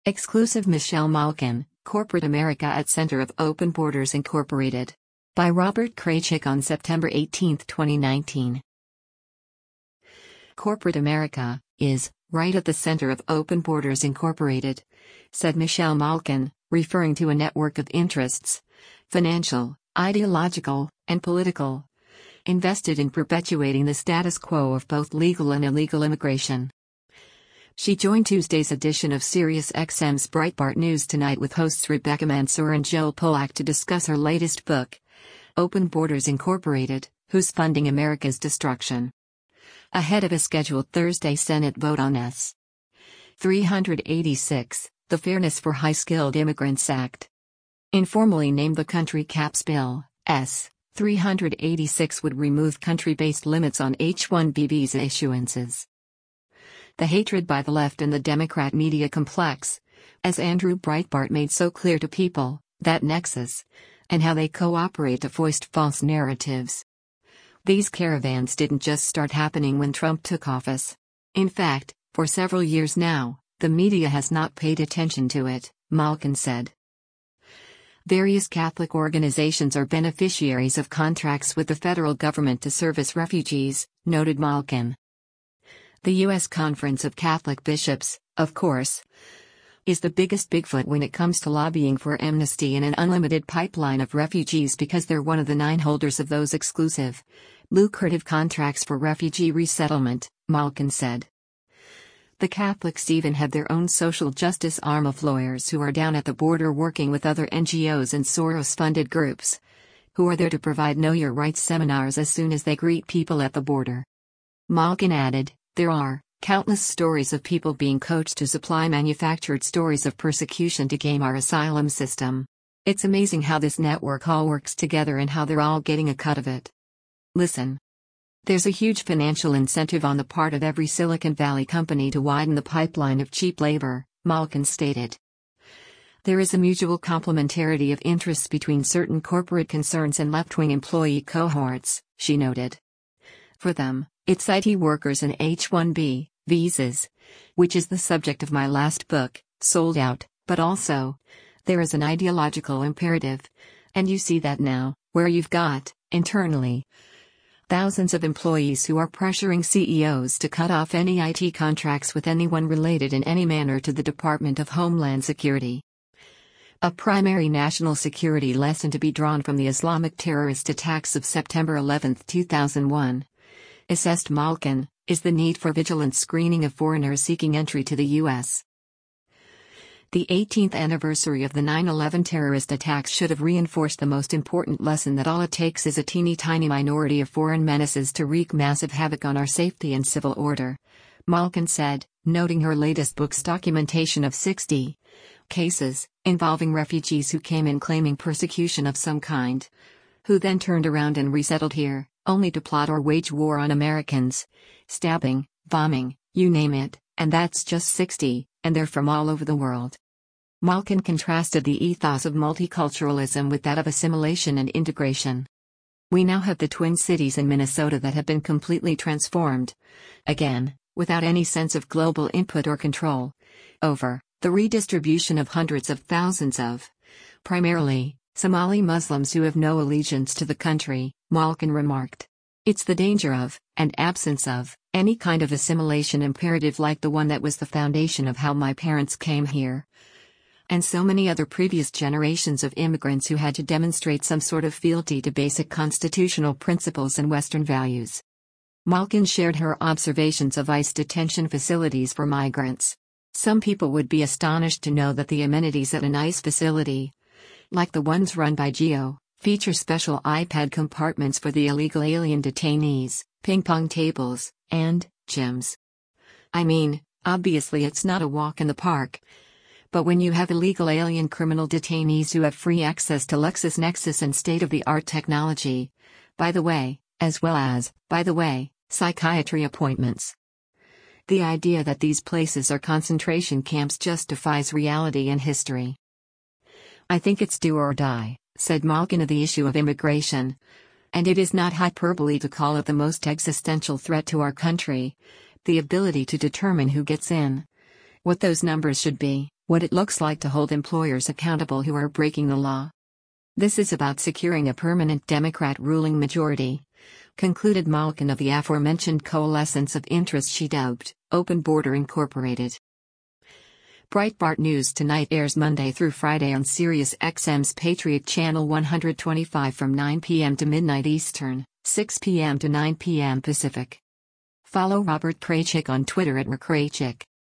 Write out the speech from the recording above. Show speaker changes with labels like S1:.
S1: Exclusive Michelle Malkin, Corporate America at Center of Open Borders Incorporated. By Robert Kraychik on September 18, 2019. Corporate America is right at the center of Open Borders Incorporated, said Michelle Malkin, referring to a network of interests, financial, ideological, and political, invested in perpetuating the status quo of both legal and illegal immigration. She joined Tuesday's edition of SiriusXM's Breitbart News Tonight with hosts Rebecca Mansour and Joel Pollack to discuss her latest book, Open Borders Incorporated, Who's Funding America's Destruction? Ahead of a scheduled Thursday Senate vote on S. 386, the Fairness for High-Skilled Immigrants Act. Informally named the Country Caps Bill, S. 386 would remove country-based limits on H-1B visa issuances. The hatred by the left and the Democrat media complex, as Andrew Breitbart made so clear to People, that nexus, and how they cooperate to foist false narratives. These caravans didn't just start happening when Trump took office. In fact, for several years now, the media has not paid attention to it, Malkin said. Various Catholic organizations are beneficiaries of contracts with the federal government to service refugees, noted Malkin. The U.S. Conference of Catholic Bishops, of course, is the biggest Bigfoot when it comes to lobbying for amnesty and an unlimited pipeline of refugees because they're one of the 9 holders of those exclusive, lucrative contracts for refugee resettlement, Malkin said. The Catholics even have their own social justice arm of lawyers who are down at the border working with other NGOs and Soros-funded groups, who are there to provide Know Your Rights seminars as soon as they greet people at the border. Malkin added, there are countless stories of people being coached to supply manufactured stories of persecution to game our asylum system. It's amazing how this network all works together and how they're all getting a cut of it. Listen. There's a huge financial incentive on the part of every Silicon Valley company to widen the pipeline of cheap labor, Malkin stated. There is a mutual complementarity of interests between certain corporate concerns and left-wing employee cohorts, she noted. For them, it's IT workers and H-1B visas, which is the subject of my last book, Sold Out, but also, there is an ideological imperative, and you see that now, where you've got, internally, thousands of employees who are pressuring CEOs to cut off any IT contracts with anyone related in any manner to the Department of Homeland Security. A primary national security lesson to be drawn from the Islamic terrorist attacks of September 11, 2001. Assessed Malkin, is the need for vigilant screening of foreigners seeking entry to the U.S. The 18th anniversary of the 9/11 terrorist attacks should have reinforced the most important lesson that all it takes is a teeny-tiny minority of foreign menaces to wreak massive havoc on our safety and civil order, Malkin said, noting her latest book's documentation of 60 cases involving refugees who came in claiming persecution of some kind, who then turned around and resettled here, only to plot or wage war on Americans, stabbing, bombing, you name it, and that's just 60, and they're from all over the world. Malkin contrasted the ethos of multiculturalism with that of assimilation and integration. We now have the Twin Cities in Minnesota that have been completely transformed, again, without any sense of global input or control, over the redistribution of hundreds of thousands of, primarily, Somali Muslims who have no allegiance to the country, Malkin remarked. It's the danger of, and absence of, any kind of assimilation imperative like the one that was the foundation of how my parents came here. And so many other previous generations of immigrants who had to demonstrate some sort of fealty to basic constitutional principles and Western values. Malkin shared her observations of ICE detention facilities for migrants. Some people would be astonished to know that the amenities at an ICE facility, like the ones run by GEO, feature special iPad compartments for the illegal alien detainees, ping-pong tables, and gyms. I mean, obviously it's not a walk in the park. But when you have illegal alien criminal detainees who have free access to LexisNexis and state-of-the-art technology, by the way, as well as, by the way, psychiatry appointments. The idea that these places are concentration camps justifies reality and history. I think it's do or die, said Malkin of the issue of immigration. And it is not hyperbole to call it the most existential threat to our country, the ability to determine who gets in. What those numbers should be, What it looks like to hold employers accountable who are breaking the law. This is about securing a permanent Democrat ruling majority, concluded Malkin of the aforementioned coalescence of interests she dubbed Open Border Incorporated. Breitbart News Tonight airs Monday through Friday on Sirius XM's Patriot Channel 125 from 9 p.m. to midnight Eastern, 6 p.m. to 9 p.m. Pacific. Follow Robert Kraychik on Twitter @Rkraychik.